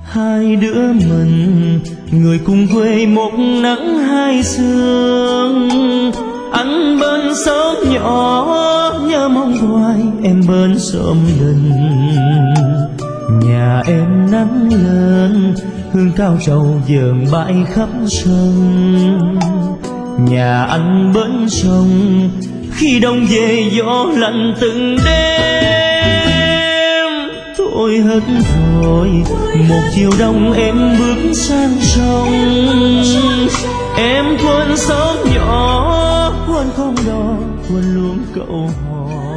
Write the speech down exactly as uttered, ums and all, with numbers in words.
Hai đứa mình người cùng quê một nắng hai sương, anh bên xóm nhỏ nhớ mong hoài em bên xóm đình. Nhà em nắng lên hương cao trầu vờn bay khắp sân, nhà anh bên sông khi đông về gió lạnh từng đêm. Thôi hết rồi một chiều đông em bước sang sông, em quên xóm nhỏ quên con đò quên luôn cậu hò.